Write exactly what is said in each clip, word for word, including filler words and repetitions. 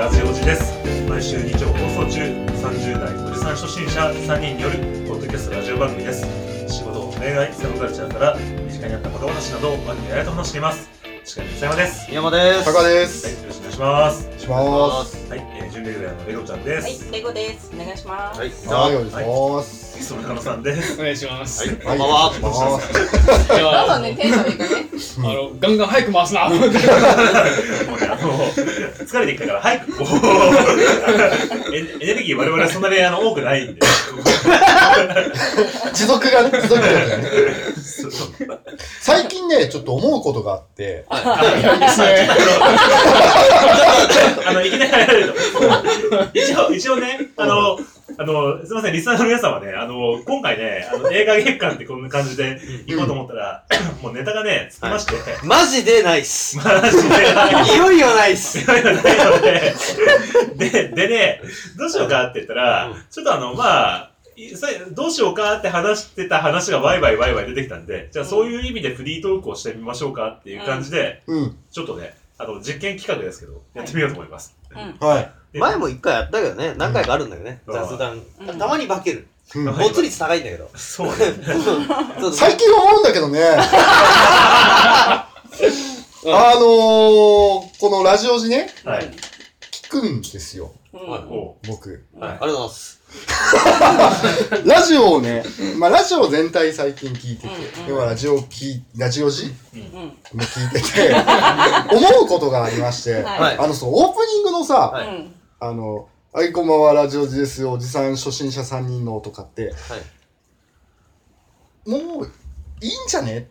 ラジオジです。毎週日曜放送中、さんじゅう代おじさん初心者さんにんによるポッドキャストラジオ番組です。仕事、恋愛、セブンカルチャーから身近にあったこと話など番組であやと話しています。司会の佐山です。 山です。 タカです。 はい、よろしくお願いします。 お願いします。 はい、えー、準レギュラーのレゴちゃんです。 はい、レゴです。お願いします。 はい、 はい、お願いします。 ゲストの中野さんです。 お願いします。 はい、 はい、 こんばんは。 お願いします。 では、 そうね、テンションいいかね。 あの、ガンガン早く回すな。 もうね、あの、疲れてきたから早くこうエ、エネルギー我々はそんなにあの多くないんで。 持続が、持続力がね。最近ね、ちょっと思うことがあって。 早いですね。 あの、いきなり入られると。一応、一応ね、あの、あの、すみません、リスナーの皆さんはね、あの、今回ね、あの映画月間ってこんな感じで行こうと思ったら、うん、もうネタがね、つきまして。はい、 マジでないっす。 マジでない。 いよいよないっす。 いよいよないので、で、でね、どうしようかって言ったら、うん、ちょっとあの、まあ、どうしようかって話してた話がワイワイワイワイ出てきたんで、じゃあそういう意味でフリートークをしてみましょうかっていう感じで、うん、ちょっとね、あの、実験企画ですけど、やってみようと思います。 うん、はい。 前も一回やったけどね、何回かあるんだけどね、うん、雑談、うん。たまに化ける。没、うん、率高いんだけど。 そうね。 最近思うんだけどね。あのー、このラジオ時ね、はい、聞くんですよ。うん、僕、 はい。ありがとうございます。 ラジオをね、まあラジオ全体最近聞いてて、要はラジオ聞ラジオ時も聞いてて、思うことがありまして、はい、あのそうオープニングのさ、はい、あの、はい、こんばんは、ラジオ時ですよ、おじさん初心者さんにんのとかって、はい、もういいんじゃねって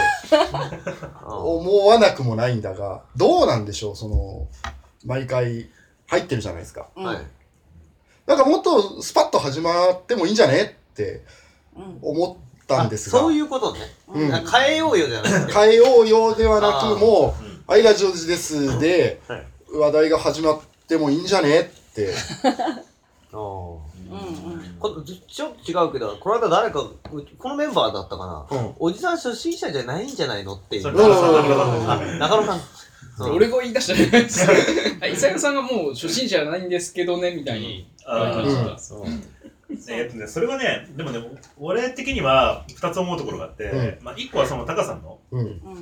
思わなくもないんだが、どうなんでしょう、その毎回入ってるじゃないですか。はい、なんかもっとスパッと始まってもいいんじゃねって思ったんですが、 そういうことね、うん、変えようよじゃなくて変えようよではなくもう、はい、ラジオ時ですで、はい、話題が始まってもいいんじゃねってあ、うんうん、こちょっと違うけど、この間誰かこのメンバーだったかな、うん、おじさん初心者じゃないんじゃないのっていう中野さん俺が言い出したじゃないですか。伊佐さんがもう初心者じゃないんですけどねみたいに感じた。そう。 えっとね、それはね、でもね、俺的にはふたつ思うところがあって、うん、まあいっこはそのタカさんの、うん、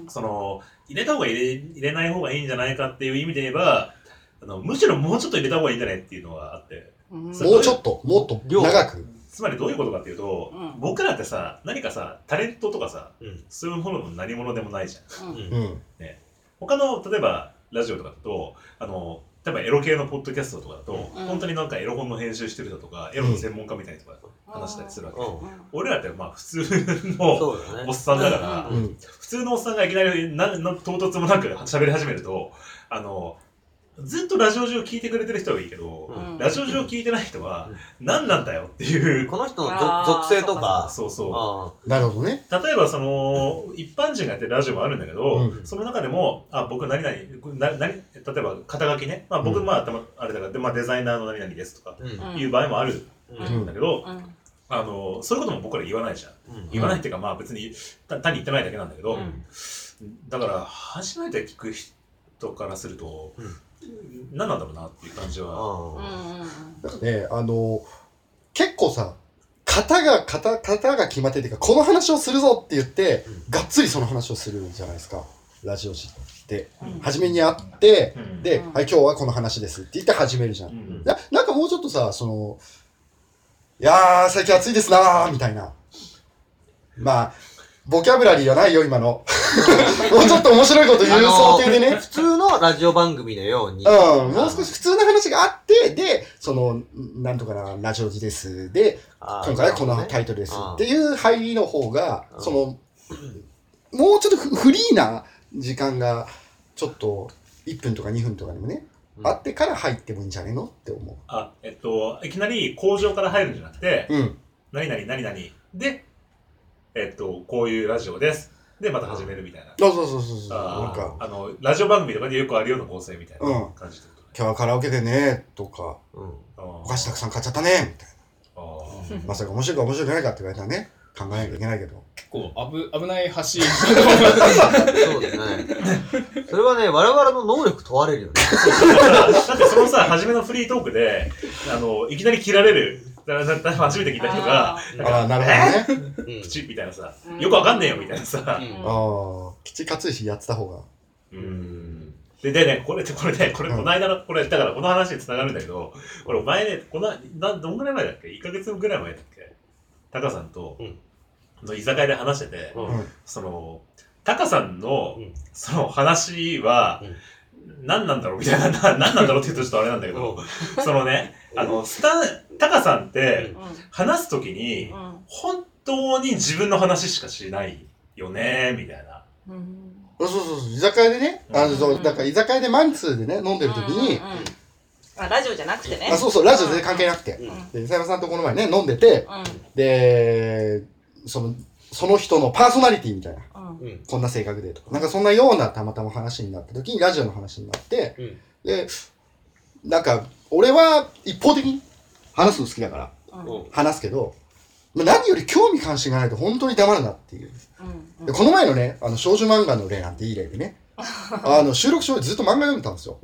その入れた方が入れ入れない方がいいんじゃないかっていう意味で言えば、あのむしろもうちょっと入れた方がいいんじゃないっていうのがあって、 うん、もうちょっともっと長く。 つまりどういうことかっていうと、うん、僕らってさ、何かさタレントとかさ、うん、そういうものの何者でもないじゃん。うん、ね。他の例えばラジオとかだと、あの例えばエロ系のポッドキャストとかだと、うん、本当になんかエロ本の編集してる人とか、エロの専門家みたいな人が話したりするわけ、うん、俺らってまあ普通のおっさんだから、うん、普通のおっさんがいきなりなな唐突もなく喋り始めると、あのずっとラジオ上聞いてくれてる人はいいけど、うん、ラジオ上聞いてない人は、うん、何なんだよっていう。 この人の属性とか。 そうそう。 なるほどね。 例えばその、一般人がやってるラジオもあるんだけど、うん、その中でも、あ、僕何々、な何例えば肩書きね。まあ僕、うん、まあ、あれだから、まあデザイナーの何々ですとか、いう場合もあるんだけど、うんうん、あの、そういうことも僕ら言わないじゃん。うん、言わないっていうか、まあ別に単に言ってないだけなんだけど、うん、だから、初めて聞く人からすると、うん何なんだろうなっていう感じは。 なんかね、あの結構さ、型が型型が決まっててか、この話をするぞって言って、うん、がっつりその話をするじゃないですか。ラジオ時って、うん、初めに会って、うん、で、うん、はい今日はこの話ですって言って始めるじゃん。うん、な, なんかもうちょっとさ、そのいやー最近暑いですなーみたいな、まあ。ボキャブラリーはないよ今の。もうちょっと面白いこと言う想定でね。 普通のラジオ番組のように。 うん。もう少し普通の話があって、で、その、なんとかな、ラジオ時です。で、今回はこのタイトルです。っていう入りの方が、その、もうちょっとフリーな時間が、ちょっといっぷんとかにふんとかにもね、うん、あってから入ってもいいんじゃねえのって思う。 あ、えっと、いきなり工場から入るんじゃなくて、うん。何々何々で、えっと、こういうラジオです。で、また始めるみたいな。 そうそうそうそうそう。 あなんか、あの、ラジオ番組とかでよくあるような構成みたいな感じで、うん。 今日はカラオケでね、とか、うん、お菓子たくさん買っちゃったね、みたいな。あまさか面白いか面白くないかって言われたらね、考えなきゃいけないけど。 構危危ない橋そうだね。それはね、我々の能力問われるよね。 だってそのさ、初めのフリートークで、あの、いきなり切られる、だだだ初めて聞いた人が、 ああ、なるほどね。 プチみたいなさ、よくわかんねえよみたいなさ。ああ、きちかついしやってた方が。 うん。で、でね、これ、これね、これ、この間の、これ、だからこの話に繋がるんだけど、これ前ね、この、な、どんぐらい前だっけ ?いっ ヶ月ぐらい前だっけタカさんと、の居酒屋で話してて、その、タカさんの、その話は、何なんだろうみたいな、何なんだろうって言うとちょっとあれなんだけど、そのね、あの、スタタカさんって、話すときに、本当に自分の話しかしないよね、みたいな。 そうそうそう、居酒屋でね、あの、そう、だから居酒屋でマンツーでね、飲んでる時に、 あ、ラジオじゃなくてね。 あ、そうそう、ラジオ全然関係なくて。で、伊佐山さんとこの前ね、飲んでて、で、その、その人のパーソナリティみたいな。こんな性格でとか。なんかそんなようなたまたま話になった時に、ラジオの話になって、で、なんか、俺は一方的に話すの好きだから、話すけど、何より興味関心がないと本当に黙るなっていう。でこの前のね、あの少女漫画の例なんていい例でね、あの収録中ずっと漫画読んでたんですよ。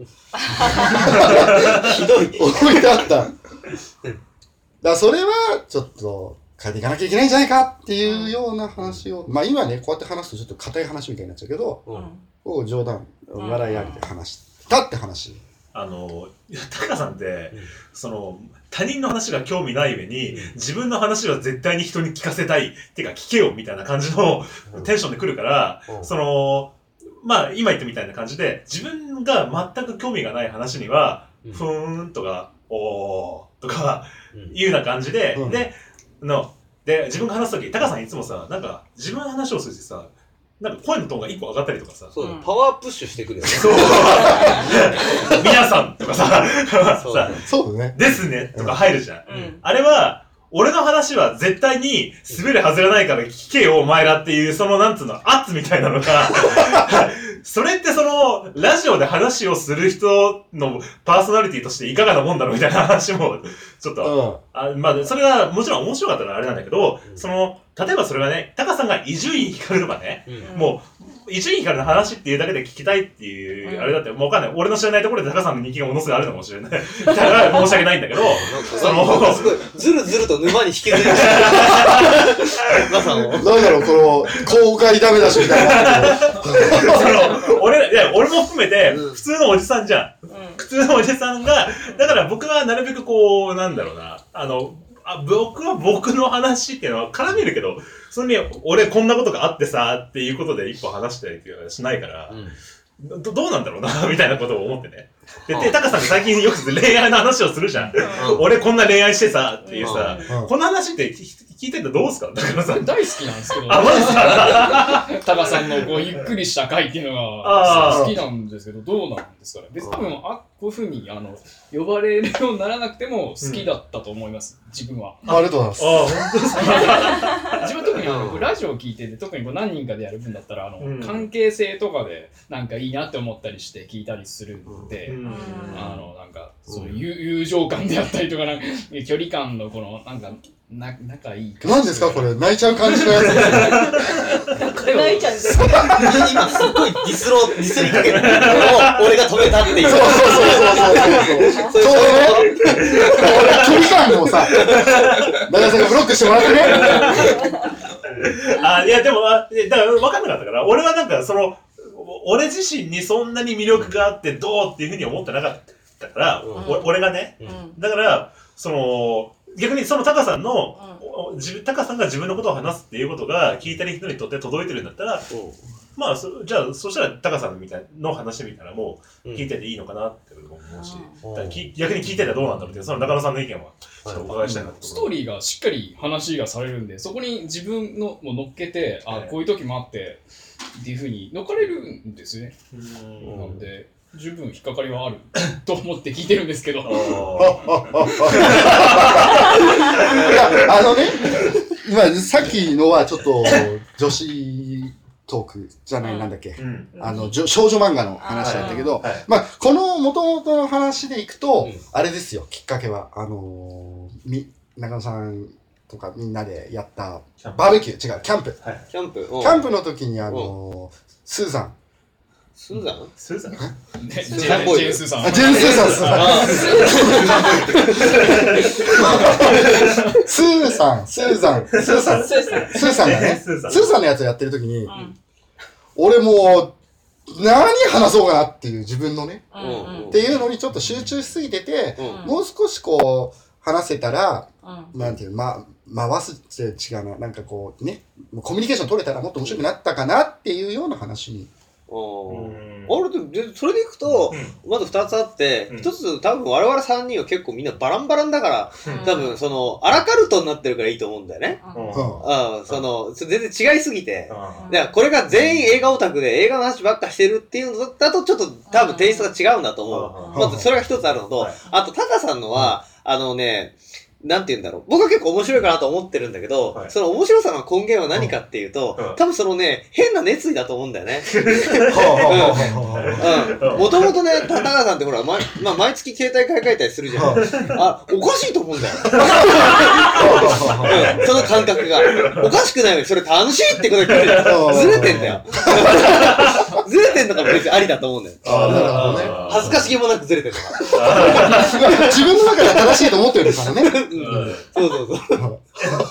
ひどい。置いてあった。だからそれはちょっと変えていかなきゃいけないんじゃないかっていうような話を、まあ今ね、こうやって話すとちょっと硬い話みたいになっちゃうけど、うん、冗談、笑いありで話したって話。 あの、タカさんって、うん、その、他人の話が興味ない上に、うん、自分の話は絶対に人に聞かせたい、っていうか聞けよみたいな感じの、うん、テンションで来るから、うん、その、まあ今言ったみたいな感じで、自分が全く興味がない話には、うん、ふーんとか、おーとか、いうような感じで、うん、で、の、で、自分が話すとき、タカさんいつもさ、なんか、自分の話をするとさ、なんか声のトーンが一個上がったりとかさ。 そうだ、パワープッシュしてくるよね。 そう。皆さんとかさ、さ、 そうだね。 ですねとか入るじゃん。うん、あれは、俺の話は絶対に滑るはずがないから聞けよお前らっていう、そのなんつうの、圧みたいなのが、それってその、ラジオで話をする人のパーソナリティとしていかがなもんだろうみたいな話も、ちょっと、うん、あまあ、それはもちろん面白かったらあれなんだけど、うん、その、例えばそれがね、タカさんが伊集院光とかね、うん、もう、伊集院光の話っていうだけで聞きたいっていう、うん、あれだって、もうわかんない。俺の知らないところでタカさんの人気がものすごいあるのかもしれない。だから申し訳ないんだけど、 その、すごい、ずるずると沼に引きずり出してタカさんを。なんだろう、この、公開ダメだしみたいな。 その、俺、いや、俺も含めて、普通のおじさんじゃん。うん、普通のおじさんが、だから僕はなるべくこう、なんだろうな、あの、あ僕は僕の話っていうのは絡めるけど、それに俺こんなことがあってさっていうことで一歩話したりっていうのはしないから、うん、ど, どうなんだろうなみたいなことを思ってね。で、でタカさんが最近よく恋愛の話をするじゃん。うん、俺こんな恋愛してさっていうさ、うん、この話って聞いててどうすかだからさ。 大好きなんですけど、 あ、マジですかタカさんのこうゆっくりした回っていうのが好きなんですけど、どうなんですかね。別に多分、あ、こういう風にあの呼ばれるようにならなくても好きだったと思います、うん、自分は。 ありがとうございます。あ、 本当ですか自分は特にあのラジオを聞いてて、特にこう何人かでやる分だったら、あの、うん、関係性とかでなんかいいなって思ったりして聞いたりするんで、うん、あの、なんか、そういう友情感であったりとか、なんか距離感のこの、なんか、な仲いい感じ。 何ですかこれ、泣いちゃう感じのやつですね。 泣いちゃうんです今すっごいディスロー、ディスりかけるのを俺が止めたっていう。 そうそうそうそうそう。そうね。俺、距離感をさ、長さんがブロックしてもらってね。 あ、いや、でも、だから分かんなかったから、俺はなんか、その、俺自身にそんなに魅力があってどうっていうふうに思ってなかったから、うん、俺がね、うん、だから、その、逆にそのタカさんの、うん、自分、タカさんが自分のことを話すっていうことが聞いてる人にとって届いてるんだったら、うん、まあそ、じゃあ、そしたらタカさんみたいの話みたいなのも聞いてていいのかなって思うし、うん、だき逆に聞いてたらどうなんだろうって、その中野さんの意見はちょっとお伺いしたいなって、 うん、ストーリーがしっかり話がされるんで、そこに自分のも乗っけて、あ、こういう時もあって、っていうふうに乗っかれるんですね。うん、なんで、十分引っかかりはあると思って聞いてるんですけど。いや、 あのね、今さっきのはちょっと女子トークじゃない、なんだっけ、うん、あの少女漫画の話だったけど、はいはい、まあこの元々の話でいくと、うん、あれですよ、きっかけはあのー、み中野さんとかみんなでやったバーベキュー違うキャンプ、 はい、キャンプ、 キャンプの時にあのスーザンスーザンスーザンジェンスーさん。 あ、ジェンスーさんスーさんスーザンスーさんスーさんがねスーさんのやつをやってる時に、うん、俺もう何話そうかなっていう自分のね、うん、っていうのにちょっと集中しすぎてて、うん、もう少しこう話せたら、うん、なんていうま回すって違うな、なんかこうねコミュニケーション取れたらもっと面白くなったかなっていうような話に。 あれでそれでいくと、うん、まずふたつあって、一、うん、つ多分我々さんにんは結構みんなバランバランだから、うん、多分そのアラカルトになってるからいいと思うんだよね。うん、うん、その全然違いすぎて、うん、だからこれが全員映画オタクで映画の話ばっかしてるっていうのだとちょっと多分テイストが違うんだと思う。うん、まずそれが一つあるのと、あとタカさんのは、あのね。なんて言うんだろう。僕は結構面白いかなと思ってるんだけど、はい、その面白さの根源は何かっていうと、うん、多分そのね、変な熱意だと思うんだよね。もともとね、高田さんってほら、ま、まあ、毎月携帯買い替えたりするじゃん。あ、おかしいと思うんだよ。うん、その感覚が。おかしくないよ。それ楽しいってこと言ってる。ずれてんだよ。ずれてんのかも別にありだと思うんだよ。 あ、なるほどね。 恥ずかしげもなくずれてるから。 自分の中では正しいと思ってるんですからね。 うん、そうそうそう。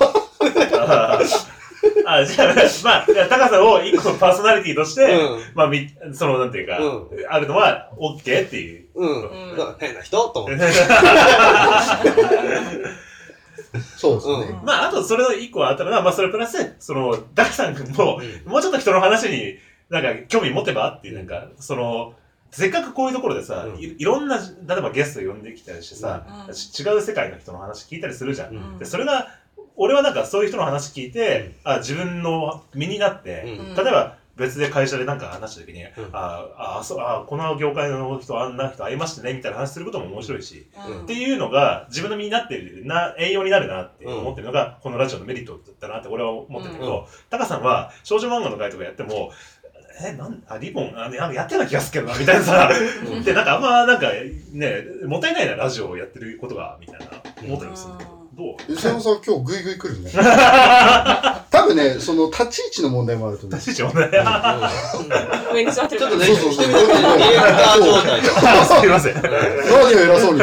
あ、じゃあ、まあ、高さを一個のパーソナリティとして、うん、まあ、み、その、なんていうか、うん、あるのは、OK っていう。 うん。うん、変な人と思って。 そうですね。 うん、まあ、あと、それの一個あったのが、まあ、それプラス、その、ダキさん君も、うん、もうちょっと人の話に、なんか、興味持てばっていう、なんか、その、せっかくこういうところでさ、うん、い, いろんな、例えばゲスト呼んできたりしてさ、うん、違う世界の人の話聞いたりするじゃん。うん、でそれが、俺はなんかそういう人の話聞いて、うん、あ自分の身になって、うん、例えば別で会社でなんか話した時に、うん、ああそうあこの業界の人あんな人会いましてねみたいな話することも面白いし、うん、っていうのが自分の身になってるな栄養になるなって思ってるのが、うん、このラジオのメリットだなって俺は思ってるけど、タカ、うん、さんは少女漫画の会とかやってもえ、なん、あ、リボン、あ、なんかやってた気がするけどな、みたいなさ、で、なんかあんま、なんか、ね、もったいないな、ラジオをやってることが、みたいな、思ったりするけど、どう伊沢さん、今日グイグイ来るね。多分ね、その、立ち位置の問題もあると思う。 立ち位置問題上に座ってる。 ちょっとね、 そうそうそう。すいません。 何を偉そうに。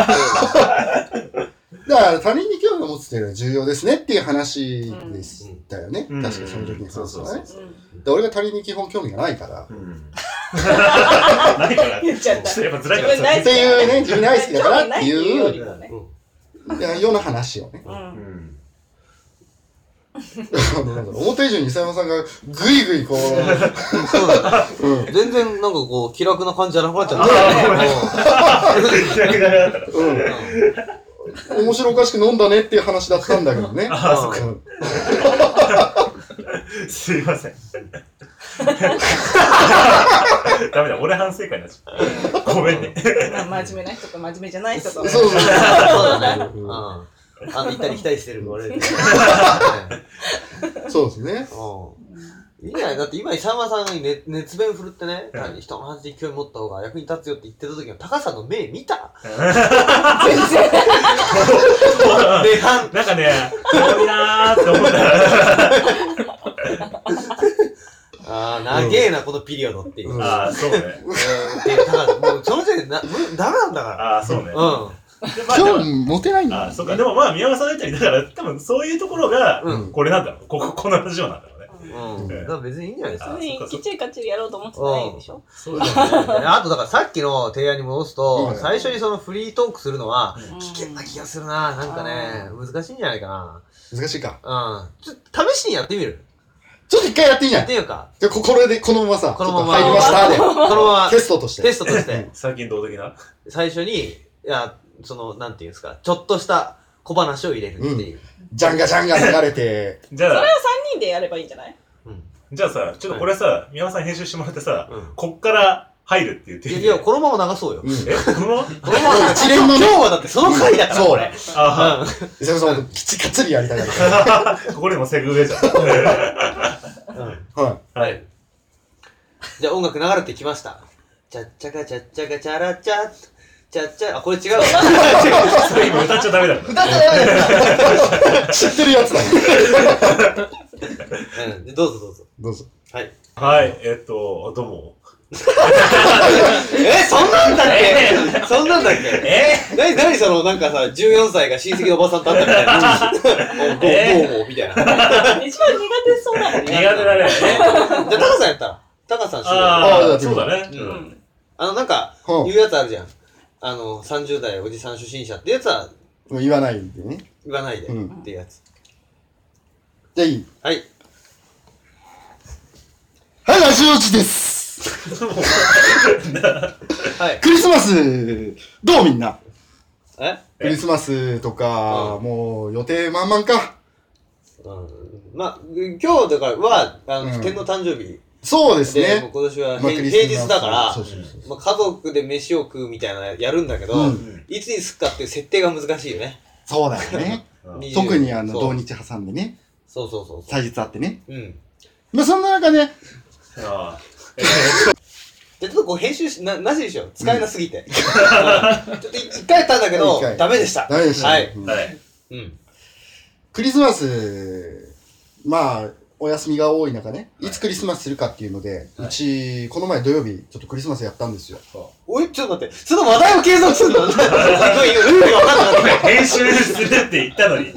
だから他人に興味を持つっていうのは重要ですねっていう話でしたよね。うん、確かその時にそうそうね。で俺が他人に基本興味がないから。うん、 何から言っちゃった。やっぱ辛いから。 っていうね、自分大好きだからっていうような話をね。うんなんだろう表以上に伊佐山さんがグイグイこうそうだ、うん、全然なんかこう気楽な感じじゃなくなっちゃったうん面白おかしく飲んだねっていう話だったんだけどね。ああ、そっか。 すいません。ダメだ、俺反省会になっちゃった。ごめんね。 真面目な人と真面目じゃない人と。 そうそうそう。 あの、行ったり来たりしてる俺。 そうですね。 いいんじゃない？だって今、伊佐山さんに熱、熱弁振るってね、うん、人の話に興味持った方が役に立つよって言ってた時の高さんの目見た？全然。 で、なんかね、遠いなーって思った。 ああ、長えな、うん、このピリオドっていう。 うん、ああ、そうね。 うん、で、高さん、もうその時点でな、ダメなんだから。 ああ、そうね。 うん。 興味持てないんだ。 ああ、そうか。でもまあ、宮川さんが言ったり、だから、多分そういうところが、これなんだろう。ここ、このラジオなんだろう。 うん。だから別にいいんじゃないですか。 別にきっちりかっちりやろうと思ってないでしょ。 そうですね。あとだからさっきの提案に戻すと、最初にそのフリートークするのは危険な気がするな。なんかね、難しいんじゃないかな。 難しいか。 うん。ちょっと試しにやってみる。 ちょっと一回やってみない？ やってみようか。 で、これで、このままさ、 このまま入りましたで。 このまま。 テストとして。 テストとして。 最近どう的な？ 最初に、いや、その、なんていうんですか、ちょっとした小話を入れるっていう。 ジャンガジャンガ流れて。 じゃあ。それをさんにんでやればいいんじゃない？ じゃあさ、ちょっとこれさ、宮川さん編集してもらってさ、こっから入るって言っていや、このまま流そうよ。 え、このままこのまま一連の今日はだってその回だから、これ。 ああ。伊沢さん、きちかつりやりたいから。 ここでもセグウェイじゃん。 はい。 はい。じゃあ音楽流れてきました。チャッチャカチャッチャカチャラチャッ。 ちゃっちゃ、あ、これ違うわ。 それ今歌っちゃダメだよ。 歌っちゃダメだ。 知ってるやつだ。 うん、どうぞどうぞ。 どうぞ。 はい。 はい、えっと、どうも。 え、そんなんだっけそんなんだっけえなになにその、なんかさ、じゅうよんさいが親戚のおばさんと会ったみたいな。お、どうえどうも、みたいな。 一番苦手そうだもんね。 苦手だね。 じゃあ、タカさんやったら。タカさん知るああ、そうだね。 ううんん。 あの、なんか、 うん言うやつあるじゃん。あの、さんじゅう代おじさん初心者ってやつはもう言わないんでね。 言わないでうんっていうやつ。 じゃあいい。 はい。 はい、ラジオジです。 はい。 クリスマス、どうみんな。 えクリスマスとか、 うんもう予定満々か。 うん。まあ、今日だからは、あの、 うん天皇誕生日そうですで、もうね。 今年はまあ平クリスマス平日だからそう、そうそうまあ、家族で飯を食うみたいなのやるんだけど、 うんいつにすっかっていう設定が難しいよね。 そうだよね。 にじゅう特にあの、 そう同日挟んでね。 そうそうそうそ祭日あってね。 う。うん。 まあそんな中ね、 あじゃあちょっとこう編集しな、なしでしょ使えなすぎて。うんちょっと一回やったんだけど一、回ダメでした。 ダメでしたね。 はい。 うんあ、誰うん。 クリスマス、まあ、お休みが多い中ね、いつクリスマスするかっていうので、 はいうち、この前土曜日、ちょっとクリスマスやったんですよ。 おい、ちょっと待って、その話題を継続するのルールが分かんなかった。 編集するって言ったのに。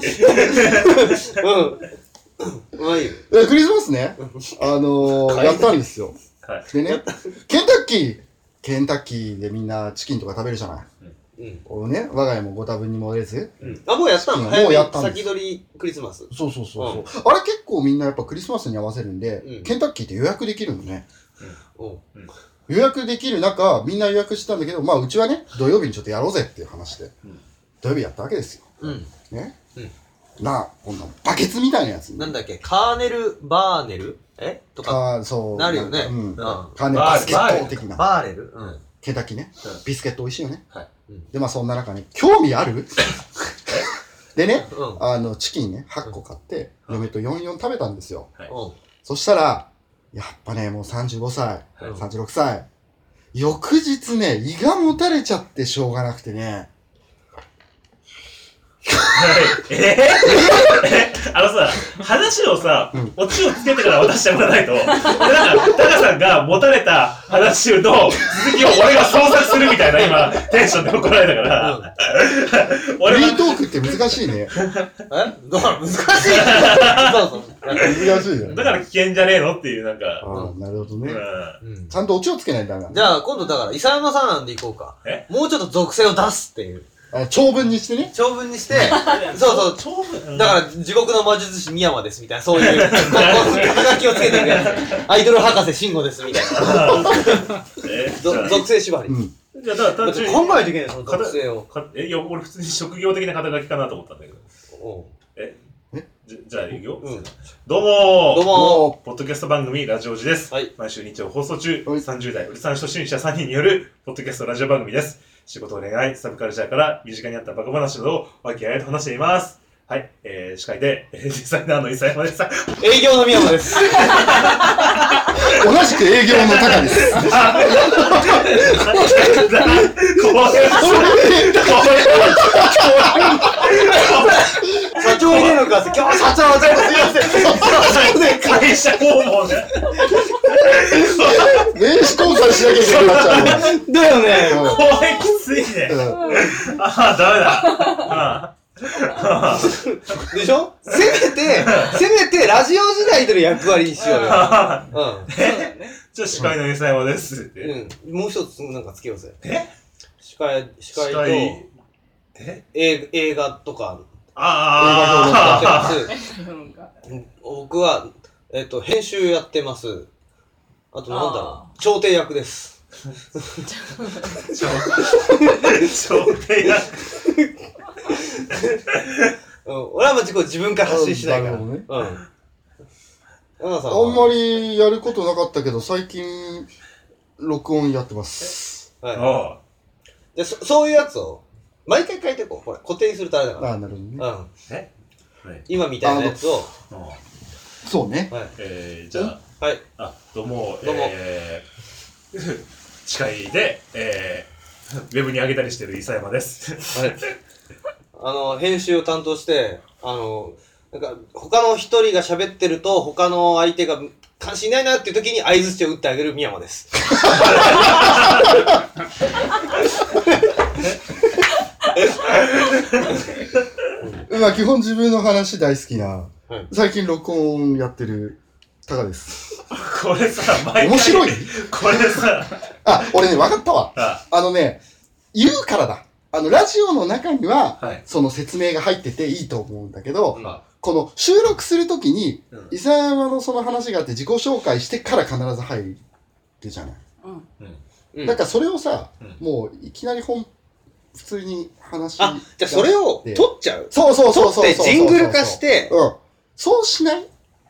うん。まあいいよ。 えクリスマスね、あのー、 はいやったんですよ。 はい。 でね、ケンタッキー、ケンタッキーでみんなチキンとか食べるじゃない。 うん。 こうね、我が家もご多分に漏れず。 うん。あ、もうやったのもう早めにやったんです先取りクリスマス。 そうそうそうそう、あれ結構みんなやっぱクリスマスに合わせるんで、 うんケンタッキーって予約できるのね。 うん。 予約できる中、みんな予約したんだけど、まあうちはね、土曜日にちょっとやろうぜっていう話で、 うん土曜日やったわけですよ。 うん。 ね。 うんなあ、こんなバケツみたいなやつに。 なんだっけ、カーネル、バーネルえとか、 あそう。 なるよねうん。 うんカーネルバスケット的な。 バーレルうん。 ケンタッキーねうん。 ビスケット美味しいよね。 はい。 で、まあそんな中ね、興味あるでね、 うん。 あの、チキンね、はっこ買って、嫁とよんよん食べたんですよ。 うん。 そしたら、やっぱね、もうさんじゅうごさい、 はいさんじゅうろくさい。翌日ね、胃がもたれちゃってしょうがなくてね。 ええあのさ、話をさ、オチをつけてから渡してもらわないと、なんか、タカさんが持たれた話の続きを俺が創作するみたいな今、テンションで怒られたから、俺はフリートークって難しいね。 えだから難しいそうそう。 難しいよ。 だから危険じゃねえのっていう、なんか、 ああ、なるほどね。 うん。 うんちゃんとオチをつけないとダメだ。 じゃあ今度だから、伊佐山さんでいこうか。 えもうちょっと属性を出すっていう。 あ長文にしてね。 長文にして、そうそう。 超分だから、地獄の魔術師宮山ですみたいな、そういう、肩書きをつけていくやつ。アイドル博士慎吾ですみたいな。 えぞ属性縛り。 うん。 じゃあ、だからだって単純に、 考えないといけないその属性を。 かえ、いや、俺普通に職業的な肩書きかなと思ったんだけど。 うんええじじゃあ、いくよ。 うんどうもーどうももポッドキャスト番組ラジオジです。 はい毎週日曜放送中、 はいさんじゅう代おじさん初心者さんにんによるポッドキャストラジオ番組です。仕事、恋愛、サブカルチャーから身近にあったバカ話などを和気あいあいと話しています。はい、えー、司会で、えー、デザイナーの伊佐山です。 営業の宮山です。 う、同じく営業のタカです。 これは、 社長入れるのか、今日社長はちょっとすいません。 会社訪問ね。 名刺交換しなきゃいけなくなっちゃうね。 だよね。 これきついね。 うんああ、ダメだ。あでしょせめて、せめてラジオ時代との役割にしようよ。 あうじゃあ、司会の伊佐山ですって。 ん。うん。もう一つなんかつけようぜ。 え司会、司会と司会え映映画とか。 ああ、 僕は、えっと、編集やってます。あとなんだろう。調停役です。 商店や。 うん。俺はまあ自己自分から発信しないから。 なるほどねうん。山さんあんまりやることなかったけど、最近、録音やってます。 はい。 あで、そ、そういうやつを、毎回書いていこう。ほら、固定にするとあれだかああ、なるほどね。 ら。うん。 えはい今みたいなやつを、 あそうね。 はい。 えー、じゃあ、 はい。 あ、どうも、 どうもえー、司会で、えー、 ウェブに上げたりしてる伊佐山です。 はい。あの、編集を担当して、あの、なんか、他の一人が喋ってると、他の相手が関心ないなっていう時に相槌を打ってあげる宮間です。 まあ基本自分の話大好きな、はい、最近録音やってるタカです。 これさ、毎回面白いこれさ、 あ、俺ね、分かったわ。 あ, あのね、言うからだ。あの、ラジオの中には、 はい、 その説明が入ってていいと思うんだけど、 うん、 この収録するときに、うん、伊佐山のその話があって自己紹介してから必ず入るじゃない。うんうん、なんかそれをさ、うん、もういきなり本、普通に話あ、じゃあそれを取っちゃうそうそうそうそうそうそう。 取ってジングル化して、 うん。そうしない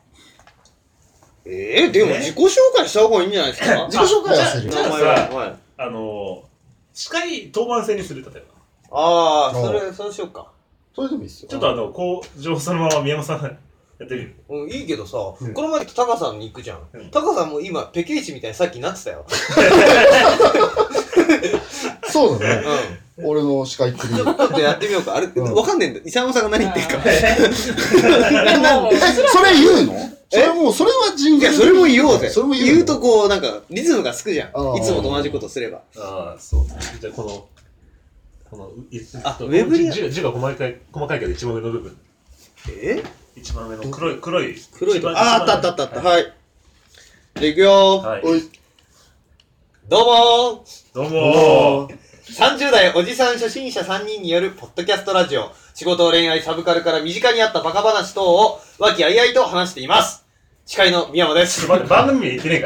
えー、でも自己紹介した方がいいんじゃないですか自己紹介はする。 じゃあさ、はい、あの、司会当番制にする、例えば。ああ、それ、そうしようか。 それでもいいっすよ。 ちょっとあの、こう、上そのまま宮本さんやってみる。 うん、いいけどさ、うん、この前とタカさんに行くじゃん。うん、タカさんも今、ペケイチみたいにさっきなってたよ。 そうだね。うん。俺の司会っぷり。 ちょっとやってみようか。あれ、わ、うん、かんねえんだ。伊佐山さんが何言ってるか。 え、それ言うのそれもう、それはジングル。 いや、それも言おうぜ。 それも言う。 言うとこう、なんか、リズムがつくじゃん。いつもと同じことすれば。 ああ、そう。じゃあ、この、この、 あ、ウェブに。 字が細かい、細かいけど一番上の部分。 え一番上の黒い、黒い。 黒い。あ、あったあったあったあった。はい。じゃあ、いくよー。 はい。 どうもー。どうもー。 さんじゅう代おじさん初心者さんにんによるポッドキャストラジオ。仕事、恋愛、サブカルから身近にあったバカ話等を和気あいあいと話しています。司会の宮間です。 番組名言ってねえから。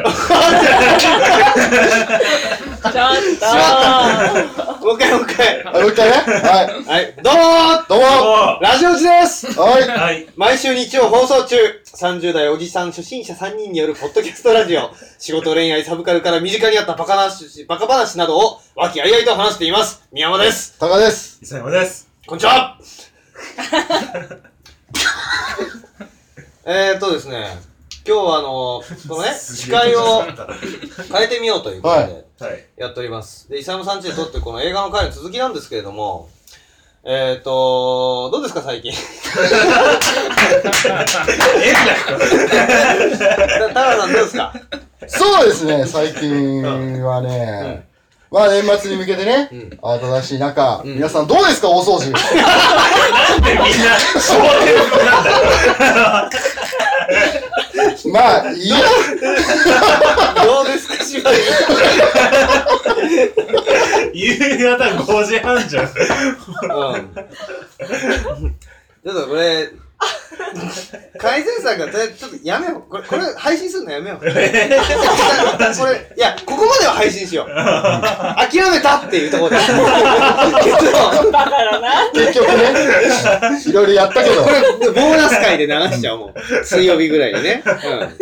ちょっともう一回もう一回。 もう一回ね。はい。 はい。どうもーどうもラジオジです。 はい。 はい。 毎週日曜放送中。さんじゅう代おじさん初心者さんにんによるポッドキャストラジオ。仕事、恋愛、サブカルから身近にあったバカ話、バカ話などを和気あいあいと話しています。宮間です。 タカです。 伊佐山です。 こんにちはえーっとですね。今日はあのー、このね、司会を変えてみようということで、やっております。で、伊佐山さんちで撮ってるこの映画の回の続きなんですけれども、えーと、どうですか最近タカさんどうですかそうですね、最近はね、うん、まあ年末に向けてね、うん、新しい中、うん、皆さんどうですか大掃除なんでみんな昭和天国なんだよまあ、いいやどうですか、しばら夕方ごじはんじゃん。うん。ちょっとこれ、改善策がちょっとやめよう。これ、これ配信するのやめよう。これ、いや、ここまでは配信しよう。諦めたっていうところで。結論。 だからな。 結局ね、いろいろやったけど。 これ、ボーナス回で流しちゃおう、もう。水曜日ぐらいでね。うん。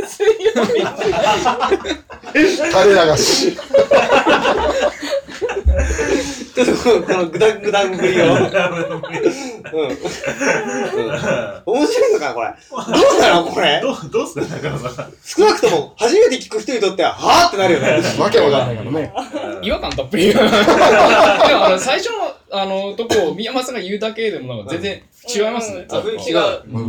水曜日。 垂れ流し。 ちょっとこのグダングダンぶりを。うん。うん。面白いのかな、これ。どうだろう、これ。 どう、どうすか、中野さん。 少なくとも、初めて聞く人にとっては、はぁってなるよね。 わけわかんないからね。 違和感たっぷり。でも、あの、最初の、あの、とこを宮間さんが言うだけでも、なんか全然違いますね。 あ、雰囲気違う。うん。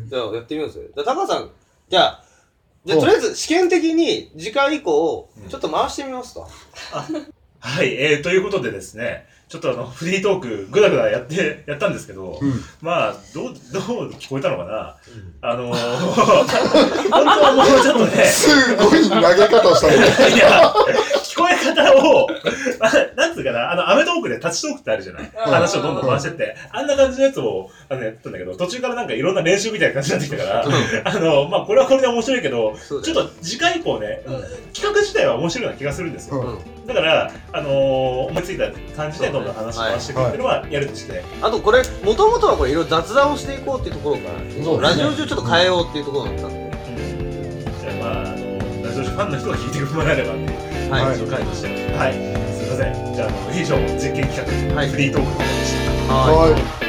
じゃあ、やってみますよ。じゃあ、タカさん、じゃあ、じゃあ、とりあえず、試験的に、次回以降、ちょっと回してみますか。 はい、えー、ということでですね、ちょっとあの、フリートーク、ぐだぐだやって、やったんですけど、うん、まあ、どう、どう聞こえたのかな、うん、あのー、本当はもうちょっとね、 すごい投げ方をしたね。 いや、聞こえ方を、あ、なんつうかな、あの、アメトークでタッチトークってあるじゃない、うん、話をどんどん回してって、あんな感じのやつを、あの、やってたんだけど、途中からなんかいろんな練習みたいな感じになってきたから、うん、あの、まあ、これはこれで面白いけど、ちょっと次回以降ね、うん、企画自体は面白いような気がするんですよ。うん、だから、あのー、思いついた感じでどんどん話を回していくっていうのはやるとして、はいはい、 あとこれもともとはこれいろいろ雑談をしていこうっていうところから、ね、ラジオ上ちょっと変えようっていうところだったんで、 うん、じゃあまあ、あのー、ラジオ上ファンの人が聞いてもらえればっていう話を回としてはい、はい、すいません。じゃあ、あの以上実験企画、はい、フリートークの話でした。 はい。